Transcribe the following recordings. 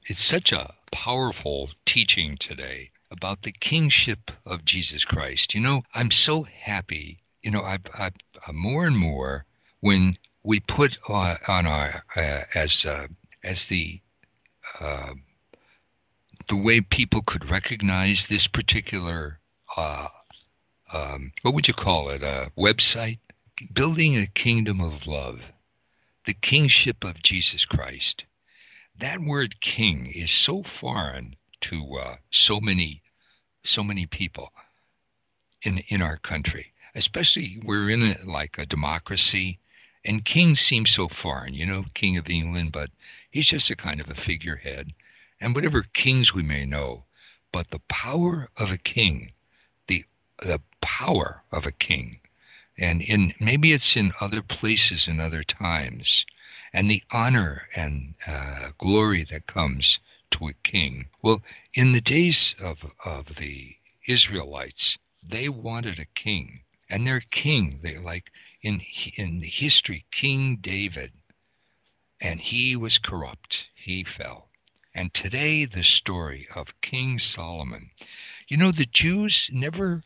It's such a powerful teaching today about the kingship of Jesus Christ. I'm so happy. I've more and more when we put on our as uh, the way people could recognize this particular what would you call it? A website, building a kingdom of love, the kingship of Jesus Christ. That word king is so foreign to so many people in our country. Especially we're in like a democracy, and king seems so foreign. King of England, but he's just a kind of a figurehead, and whatever kings we may know. But the power of a king, the power of a king, and maybe it's in other places in other times. And the honor and glory that comes to a king. Well, in the days of the Israelites, they wanted a king. And their king, they like in the history, King David. And he was corrupt. He fell. And today, the story of King Solomon. The Jews never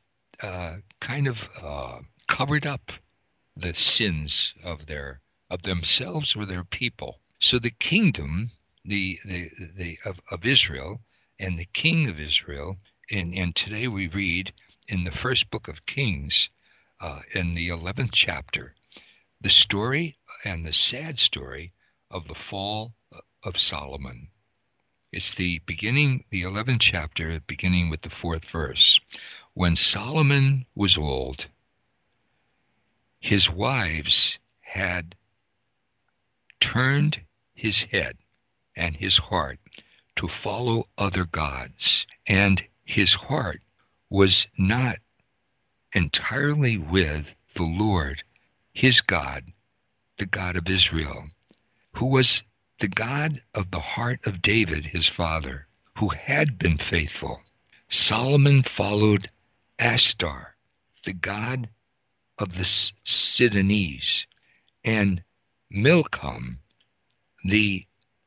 covered up the sins of themselves or their people. So the kingdom, of Israel, and the king of Israel, and today we read in the first book of Kings, in the 11th chapter, the story and the sad story of the fall of Solomon. It's the beginning, the 11th chapter, beginning with the 4th verse. When Solomon was old, his wives had turned his head and his heart to follow other gods, and his heart was not entirely with the Lord, his God, the God of Israel, who was the God of the heart of David, his father, who had been faithful. Solomon followed Ashtar, the god of the Sidonians, and Milcom, the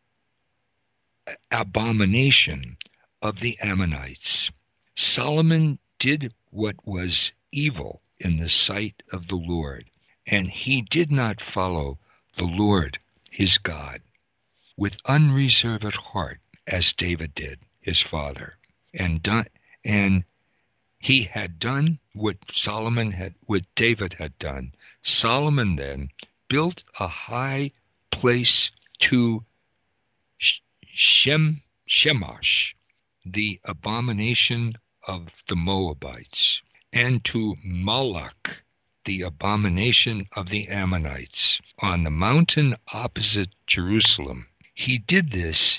abomination of the Ammonites. Solomon did what was evil in the sight of the Lord, and he did not follow the Lord his God with unreserved heart as David did, his father, and he had done what David had done. Solomon then built a high place to Shemash, the abomination of the Moabites, and to Moloch, the abomination of the Ammonites, on the mountain opposite Jerusalem. He did this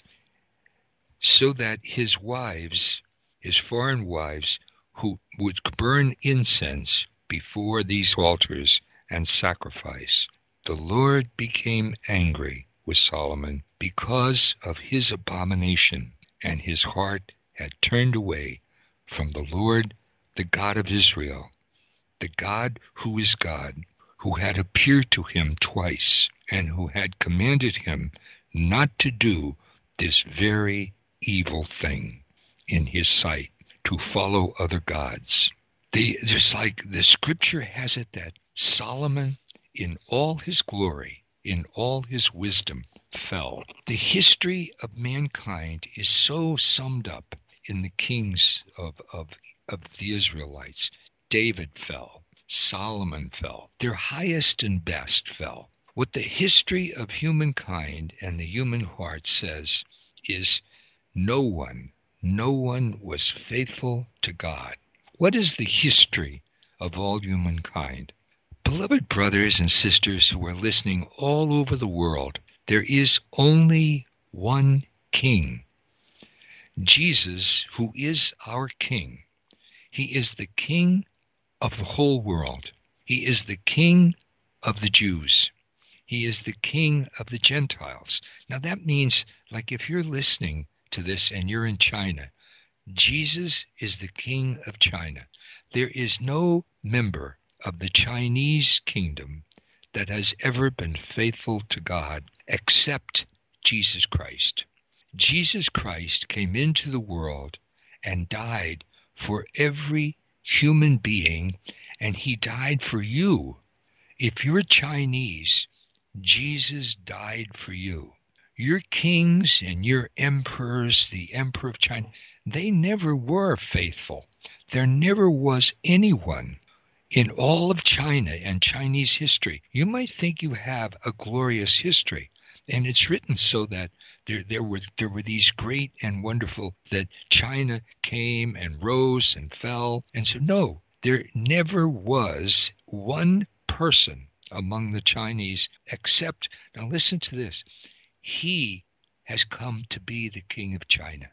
so that his wives, his foreign wives, who would burn incense before these altars and sacrifice. The Lord became angry with Solomon because of his abomination, and his heart had turned away from the Lord, the God of Israel, the God who is God, who had appeared to him twice, and who had commanded him not to do this very evil thing in his sight, to follow other gods. Just like the scripture has it that Solomon, in all his glory, in all his wisdom, fell. The history of mankind is so summed up in the kings of the Israelites. David fell. Solomon fell. Their highest and best fell. What the history of humankind and the human heart says is no one was faithful to God. What is the history of all humankind? Beloved brothers and sisters who are listening all over the world, there is only one King, Jesus, who is our King. He is the King of the whole world. He is the King of the Jews. He is the King of the Gentiles. Now that means, like if you're listening to this and you're in China, Jesus is the King of China. There is no member of the Chinese kingdom that has ever been faithful to God except Jesus Christ. Jesus Christ came into the world and died for every human being, and he died for you. If you're Chinese, Jesus died for you. Your kings and your emperors, the Emperor of China, they never were faithful. There never was anyone in all of China and Chinese history. You might think you have a glorious history, and it's written so that there were these great and wonderful, that China came and rose and fell. And so no, there never was one person among the Chinese except, now listen to this, he has come to be the king of China.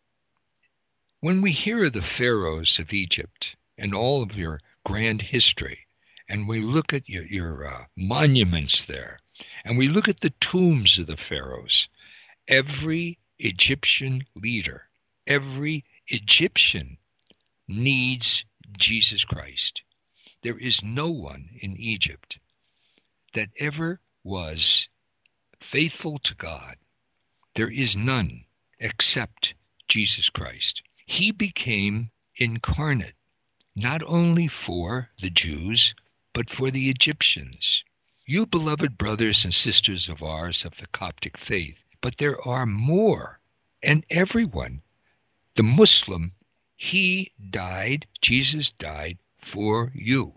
When we hear of the pharaohs of Egypt and all of your grand history, and we look at your monuments there, and we look at the tombs of the pharaohs, every Egyptian leader, every Egyptian needs Jesus Christ. There is no one in Egypt that ever was faithful to God. There is none except Jesus Christ. He became incarnate, not only for the Jews, but for the Egyptians. You beloved brothers and sisters of ours of the Coptic faith, but there are more, and everyone. The Muslim, he died, Jesus died for you.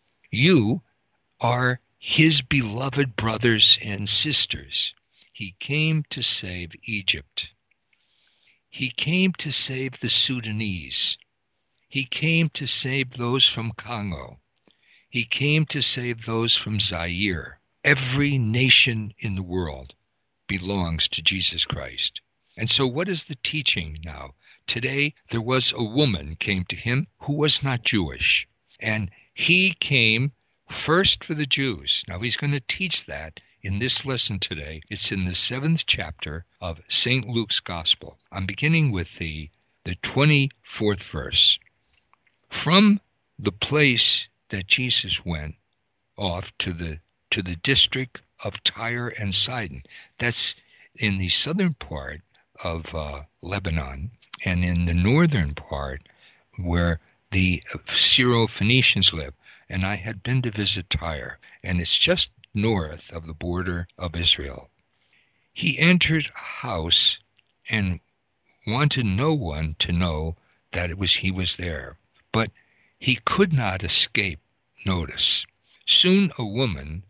You are his beloved brothers and sisters. He came to save Egypt. He came to save the Sudanese. He came to save those from Congo. He came to save those from Zaire. Every nation in the world belongs to Jesus Christ. And so what is the teaching now? Today there was a woman came to him who was not Jewish. And he came first for the Jews. Now he's going to teach that in this lesson today. It's in the 7th chapter of St. Luke's Gospel. I'm beginning with the 24th verse. From the place that Jesus went off to the district of Tyre and Sidon. That's in the southern part of Lebanon, and in the northern part where the Syro-Phoenicians live. And I had been to visit Tyre, and it's just north of the border of Israel. He entered a house and wanted no one to know that he was there, but he could not escape notice. Soon a woman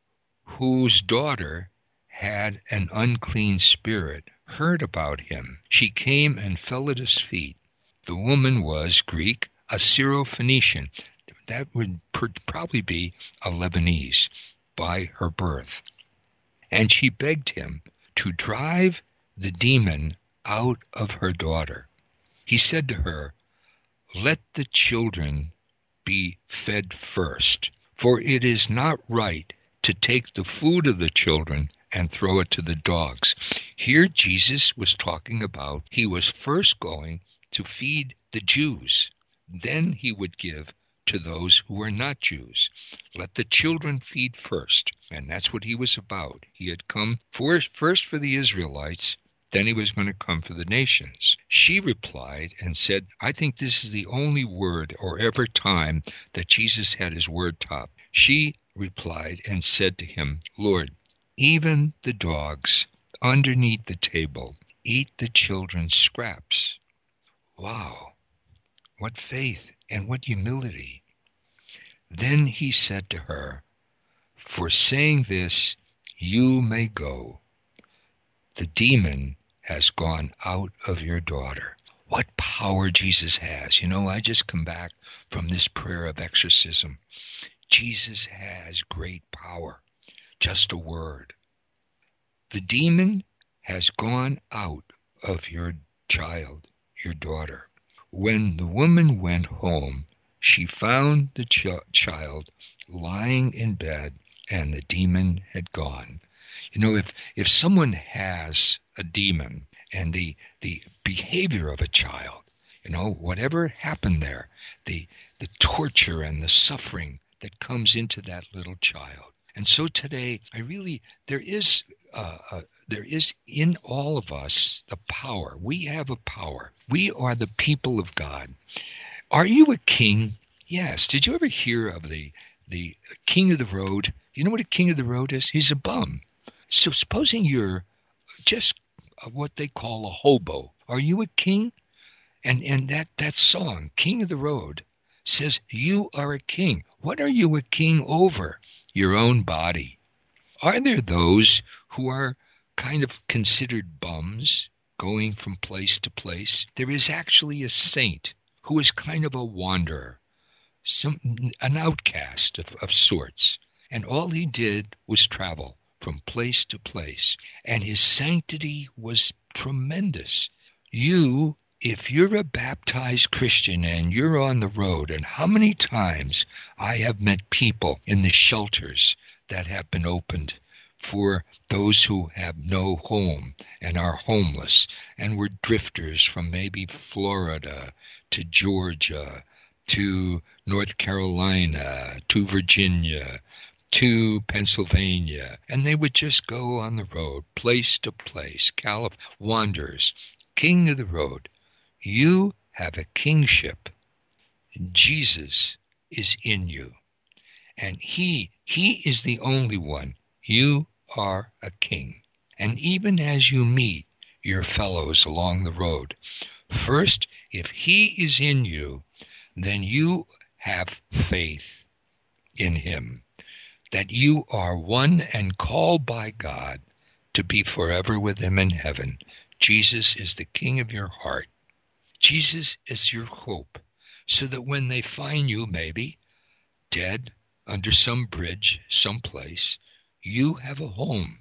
whose daughter had an unclean spirit heard about him. She came and fell at his feet. The woman was Greek, a Syro-Phoenician. That would probably be a Lebanese by her birth. And she begged him to drive the demon out of her daughter. He said to her, "Let the children be fed first, for it is not right to take the food of the children and throw it to the dogs." Here Jesus was talking about he was first going to feed the Jews. Then he would give to those who were not Jews. Let the children feed first. And that's what he was about. He had come first for the Israelites, then he was going to come for the nations. She replied and said, I think this is the only word or ever time that Jesus had his word top. She replied and said to him, Lord, even the dogs underneath the table eat the children's scraps. Wow, what faith and what humility. Then he said to her, for saying this, you may go. The demon has gone out of your daughter. What power Jesus has. You know, I just come back from this prayer of exorcism. Jesus has great power. Just a word. The demon has gone out of your child, your daughter. When the woman went home, she found the child lying in bed, and the demon had gone. You know, if someone has a demon and the behavior of a child, you know, whatever happened there, the torture and the suffering that comes into that little child. And so today, there is in all of us the power. We have a power. We are the people of God. Are you a king? Yes. Did you ever hear of the king of the road? You know what a king of the road is? He's a bum. So supposing you're just what they call a hobo, are you a king? And that song, King of the Road, says you are a king. What are you a king over? Your own body. Are there those who are kind of considered bums, going from place to place? There is actually a saint who is kind of a wanderer, an outcast of sorts. And all he did was travel from place to place. And his sanctity was tremendous. If you're a baptized Christian and you're on the road, and how many times I have met people in the shelters that have been opened for those who have no home and are homeless, and were drifters from maybe Florida to Georgia to North Carolina to Virginia to Pennsylvania, and they would just go on the road, place to place, wanderers, king of the road. You have a kingship. Jesus is in you. And he is the only one. You are a king. And even as you meet your fellows along the road, first, if he is in you, then you have faith in him, that you are one and called by God to be forever with him in heaven. Jesus is the king of your heart. Jesus is your hope, so that when they find you maybe dead under some bridge someplace, you have a home.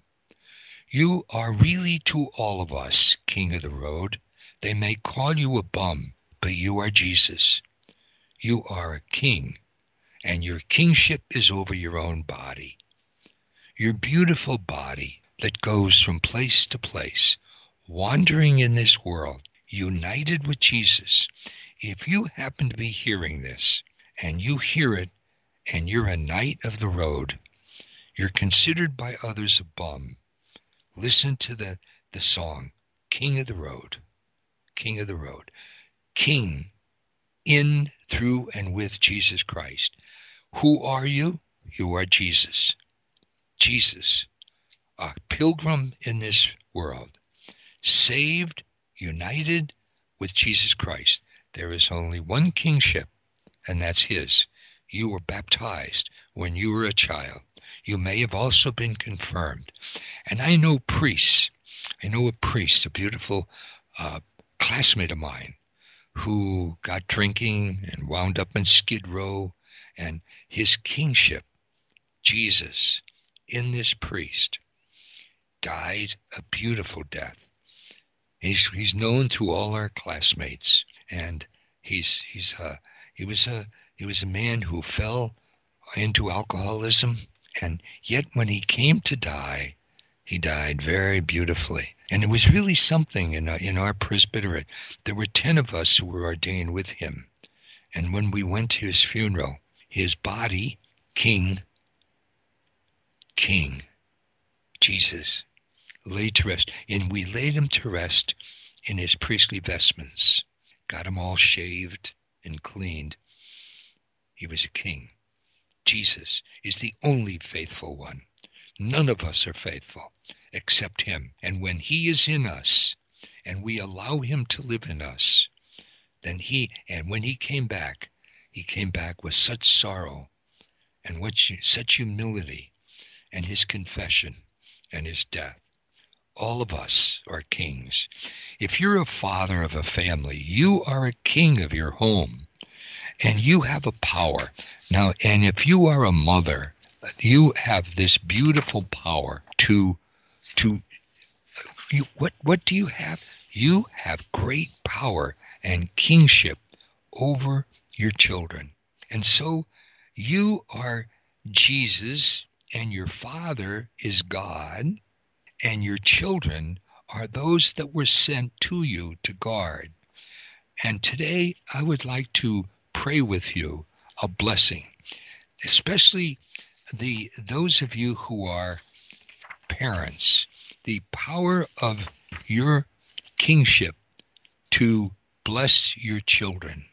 You are really to all of us, king of the road. They may call you a bum, but you are Jesus. You are a king, and your kingship is over your own body. Your beautiful body that goes from place to place, wandering in this world, united with Jesus. If you happen to be hearing this, and you hear it, and you're a knight of the road, you're considered by others a bum, listen to the song, King of the Road, King of the Road. King in, through, and with Jesus Christ. Who are you? You are Jesus. Jesus, a pilgrim in this world, saved, united with Jesus Christ. There is only one kingship, and that's his. You were baptized when you were a child. You may have also been confirmed. And I know priests. I know a priest, a beautiful classmate of mine, who got drinking and wound up in Skid Row, and his kingship, Jesus, in this priest, died a beautiful death. He's known to all our classmates, and he was a man who fell into alcoholism, and yet when he came to die, he died very beautifully. And it was really something in our presbyterate. There were 10 of us who were ordained with him, and when we went to his funeral, his body, King, Jesus, laid to rest. And we laid him to rest in his priestly vestments, got him all shaved and cleaned. He was a king. Jesus is the only faithful one. None of us are faithful except him. And when he is in us, and we allow him to live in us, then when he came back with such sorrow and such humility, and his confession and his death. All of us are kings. If you're a father of a family, you are a king of your home, and you have a power. Now, and if you are a mother, you have this beautiful power what do you have? You have great power and kingship over your children. And so you are Jesus, and your Father is God, and your children are those that were sent to you to guard. And today I would like to pray with you a blessing, especially those of you who are parents. the power of your kingship to bless your children.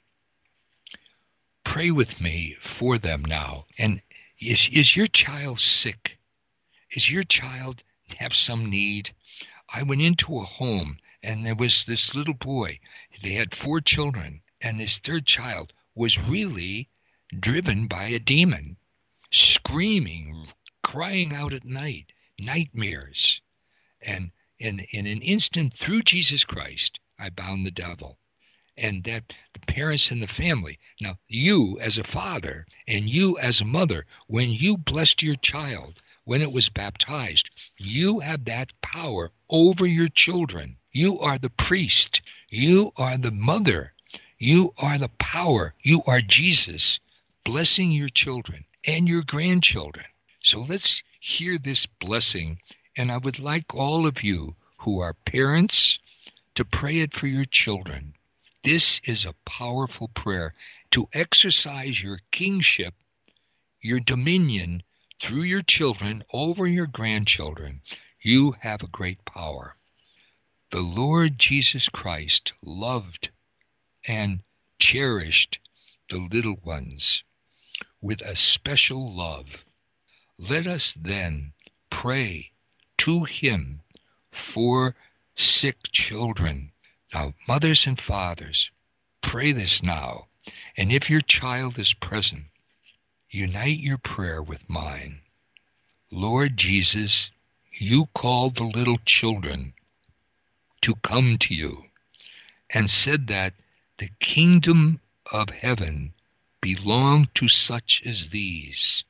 Pray with me for them now. And is your child sick? Is your child have some need? I went into a home, and there was this little boy. They had 4 children, and this third child was really driven by a demon, screaming, crying out at night, nightmares. And in an instant, through Jesus Christ, I bound the devil. And that the parents and the family. Now, you as a father and you as a mother, when you blessed your child, when it was baptized, you have that power over your children. You are the priest. You are the mother. You are the power. You are Jesus blessing your children and your grandchildren. So let's hear this blessing. And I would like all of you who are parents to pray it for your children. This is a powerful prayer to exercise your kingship, your dominion through your children over your grandchildren. You have a great power. The Lord Jesus Christ loved and cherished the little ones with a special love. Let us then pray to him for sick children. Now, mothers and fathers, pray this now. And if your child is present, unite your prayer with mine. Lord Jesus, you called the little children to come to you and said that the kingdom of heaven belonged to such as these.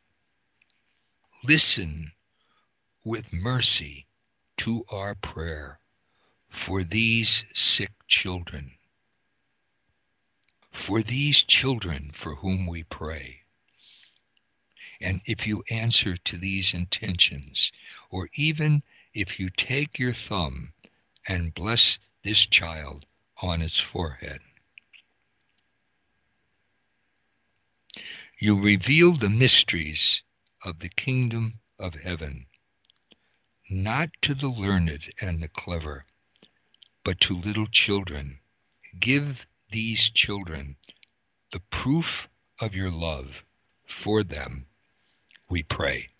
Listen with mercy to our prayer for these sick children, for these children for whom we pray. And if you answer to these intentions, or even if you take your thumb and bless this child on its forehead, you reveal the mysteries of the kingdom of heaven, not to the learned and the clever, but to little children. Give these children the proof of your love for them, we pray.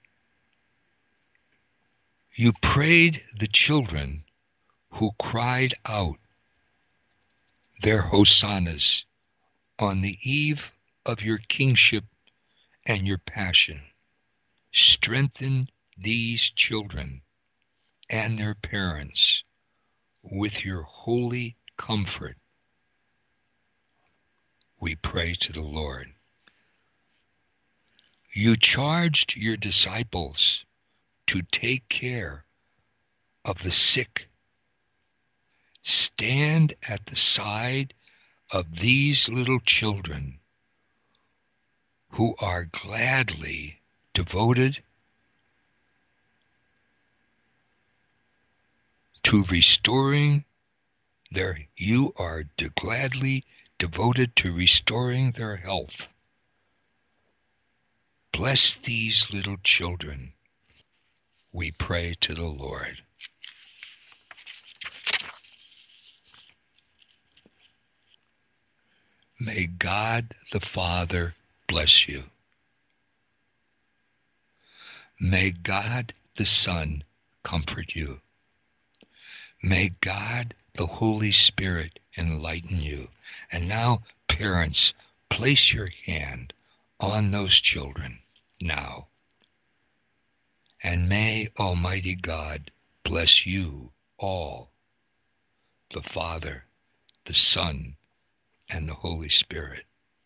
You prayed the children who cried out their hosannas on the eve of your kingship and your passion. Strengthen these children and their parents with your holy comfort, we pray to the Lord. You charged your disciples to take care of the sick. Stand at the side of these little children who are gladly devoted to restoring you are gladly devoted to restoring their health. Bless these little children, we pray to the Lord. May God the Father bless you. May God the Son comfort you. May God the Holy Spirit enlighten you. And now, parents, place your hand on those children now. And may Almighty God bless you all, the Father, the Son, and the Holy Spirit.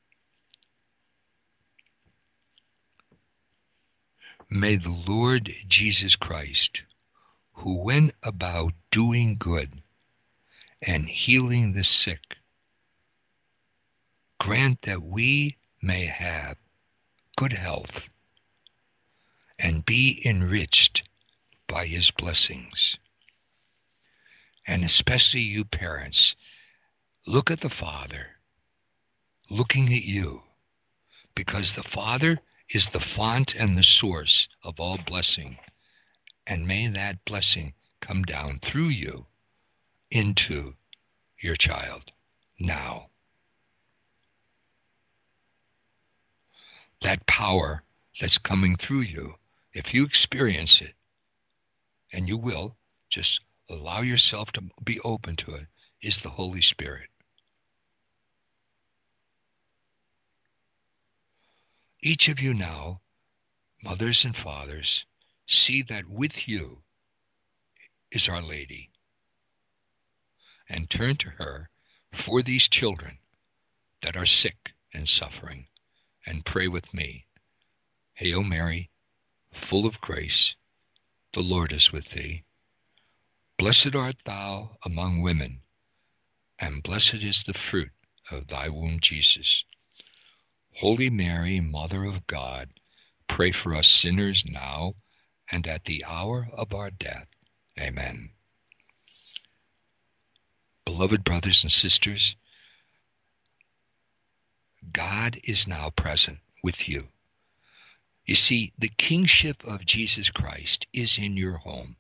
May the Lord Jesus Christ, who went about doing good and healing the sick, grant that we may have good health and be enriched by his blessings. And especially you parents, look at the Father looking at you, because the Father is the font and the source of all blessing. And may that blessing come down through you into your child now. That power that's coming through you, if you experience it, and you will, just allow yourself to be open to it, is the Holy Spirit. Each of you now, mothers and fathers, see that with you is Our Lady, and turn to her for these children that are sick and suffering, and pray with me. Hail Mary, full of grace, the Lord is with thee. Blessed art thou among women, and blessed is the fruit of thy womb, Jesus. Holy Mary, Mother of God, pray for us sinners now and at the hour of our death. Amen. Beloved brothers and sisters, God is now present with you. You see, the kingship of Jesus Christ is in your home.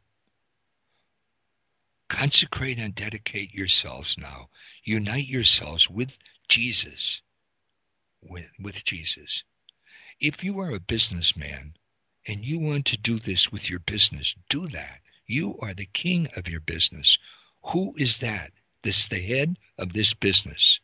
Consecrate and dedicate yourselves now. Unite yourselves with Jesus. With Jesus. If you are a businessman and you want to do this with your business, do that. You are the king of your business. Who is that? This the head of this business.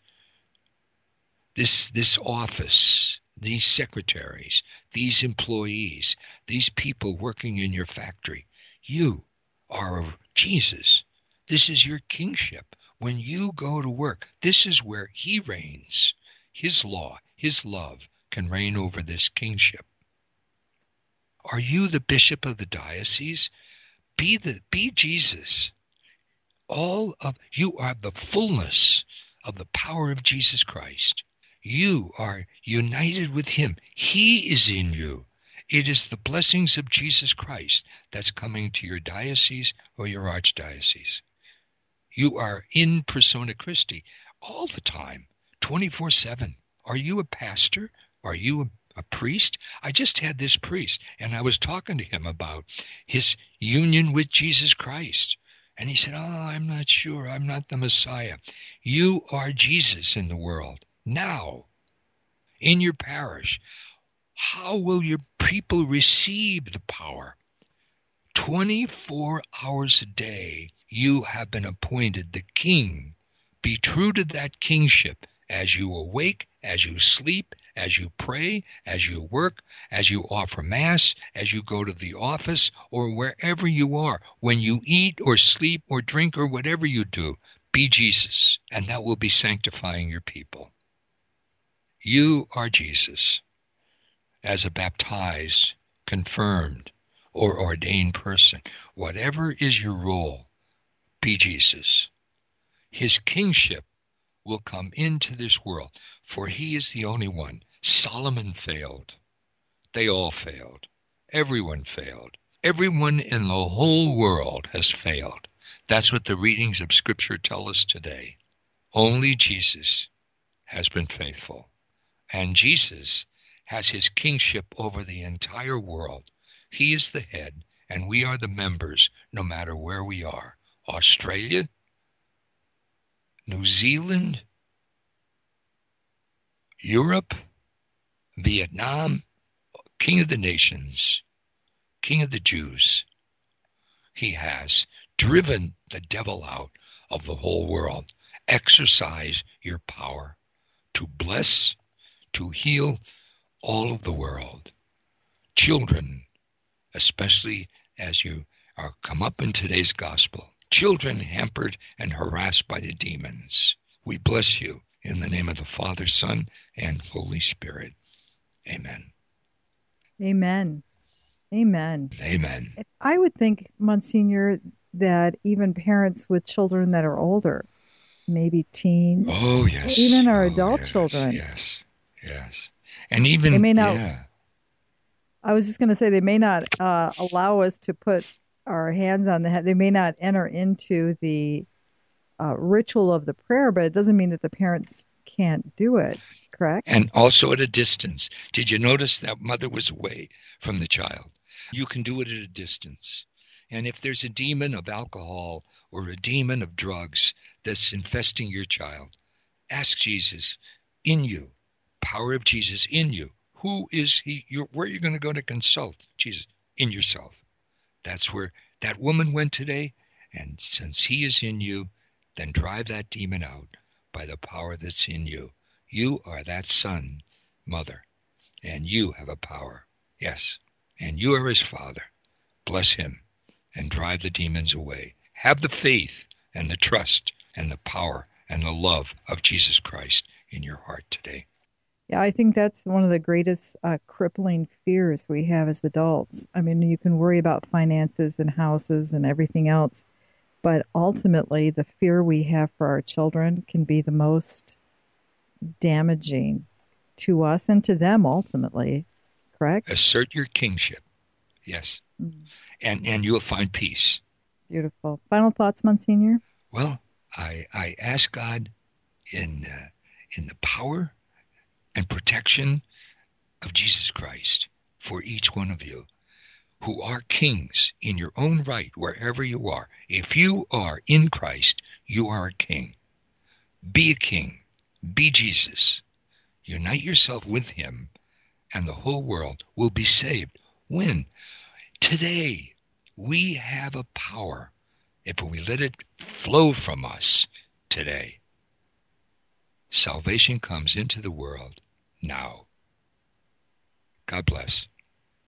This office, these secretaries, these employees, these people working in your factory. You are of Jesus. This is your kingship. When you go to work, this is where he reigns. His law, his love can reign over this kingship. Are you the bishop of the diocese? Be Jesus. All of you are the fullness of the power of Jesus Christ. You are united with him. He is in you. It is the blessings of Jesus Christ that's coming to your diocese or your archdiocese. You are in persona Christi all the time, 24/7. Are you a pastor? Are you a priest? I just had this priest, and I was talking to him about his union with Jesus Christ. And he said, I'm not sure. I'm not the Messiah. You are Jesus in the world. Now, in your parish, how will your people receive the power? 24 hours a day, you have been appointed the king. Be true to that kingship as you awake, as you sleep, as you pray, as you work, as you offer Mass, as you go to the office, or wherever you are. When you eat or sleep or drink or whatever you do, be Jesus, and that will be sanctifying your people. You are Jesus. As a baptized, confirmed, or ordained person, whatever is your role, be Jesus. His kingship will come into this world, for he is the only one. Solomon failed. They all failed. Everyone failed. Everyone in the whole world has failed. That's what the readings of Scripture tell us today. Only Jesus has been faithful. And Jesus has his kingship over the entire world. He is the head, and we are the members, no matter where we are. Australia, New Zealand, Europe, Vietnam, King of the nations, King of the Jews. He has driven the devil out of the whole world. Exercise your power to bless, to heal all of the world. Children, especially as you are come up in today's gospel, children hampered and harassed by the demons. We bless you in the name of the Father, Son, and Holy Spirit. Amen. Amen. Amen. Amen. I would think, Monsignor, that even parents with children that are older, maybe teens, oh yes, even our adult children. Yes. And even, they may not, I was just going to say, they may not allow us to put our hands on the head. They may not enter into the ritual of the prayer, but it doesn't mean that the parents can't do it, correct? And also at a distance. Did you notice that mother was away from the child? You can do it at a distance. And if there's a demon of alcohol or a demon of drugs that's infesting your child, ask Jesus in you, power of Jesus in you. Who is he? Where are you going to go to consult? Jesus, in yourself. That's where that woman went today. And since he is in you, then drive that demon out by the power that's in you. You are that son, mother, and you have a power. Yes, and you are his father. Bless him and drive the demons away. Have the faith and the trust and the power and the love of Jesus Christ in your heart today. Yeah, I think that's one of the greatest crippling fears we have as adults. I mean, you can worry about finances and houses and everything else, but ultimately the fear we have for our children can be the most damaging to us and to them ultimately, correct? Assert your kingship, yes, and you'll find peace. Beautiful. Final thoughts, Monsignor? Well, I ask God in the power and protection of Jesus Christ for each one of you who are kings in your own right, wherever you are. If you are in Christ, you are a king. Be a king. Be Jesus. Unite yourself with him, and the whole world will be saved. When? Today. We have a power if we let it flow from us today. Salvation comes into the world now. God bless.